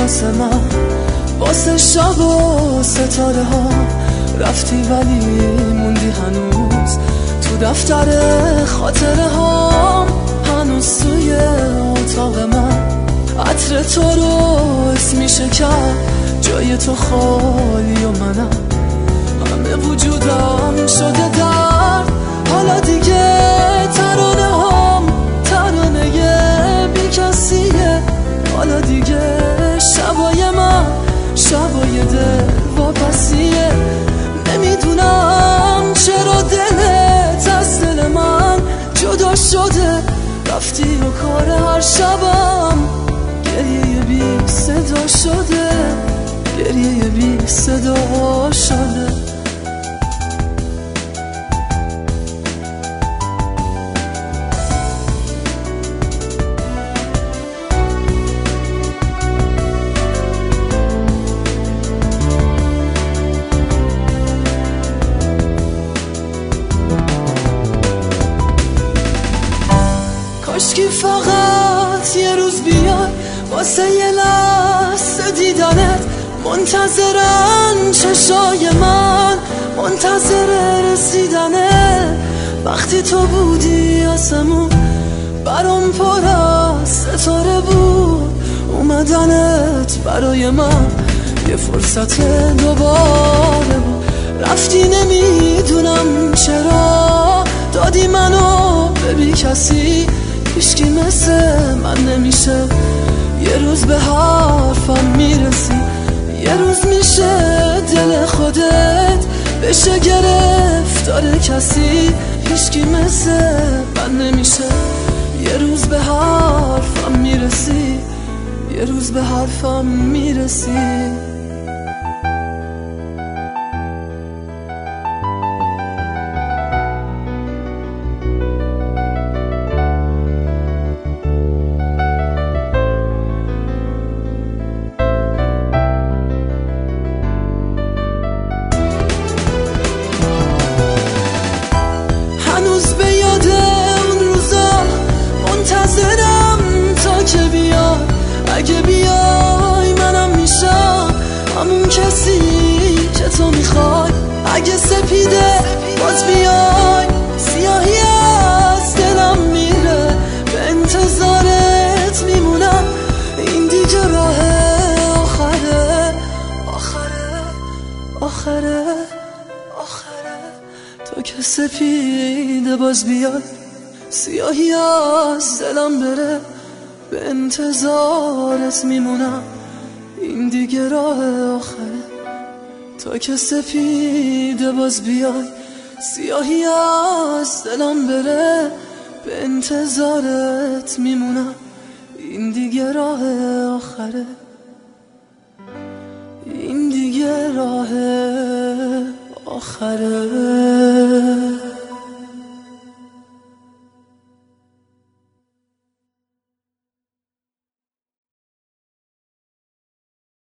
واسه من، واسه شب و ستاره ها. رفتی ولی موندی هنوز تو دفتر خاطره ها. هنوز توی اتاق من عطر تو رو حس میشه کرد. جای تو خالی و منم همه وجودم شده درد. حالا دیگه ترانه هم ترانه بی کسیه. حالا دیگه شبای من شبای دل واپسیه. نمیدونم چرا دلت از دل من جدا شده. رفتی و کار هر شبم گریه بی صدا شده. گریه بی صدا شده. کاشکی فقط یه روز بیای واسه یه لحظه دیدنت. منتظرن چشای من منتظر رسیدنت. وقتی تو بودی آسمون برام پر از ستاره بود. اومدنت برای من یه فرصت دوباره بود. رفتی نمیدونم چرا دادی منو به بی کسی. هیچکی مثل من نمیشه. یه روز به حرفم میرسی. یه روز میشه دل خودت بشه گرفتار کسی. هیچکی مثل من نمیشه. یه روز به حرفم میرسی. یه روز به حرفم میرسی. اگه بیای منم میشم همون کسی که تو میخوای. اگه سپیده باز بیای سیاهی از دلم میره. به انتظارت میمونم این دیگه راه آخره. آخره آخره آخره تا که سپیده باز بیای سیاهی از دلم بره. به انتظارت میمونم این دیگه راه آخره. تا که سپیده باز بیای سیاهی از دلم بره. به انتظارت میمونم این دیگه راه آخره. این دیگه راه آخره.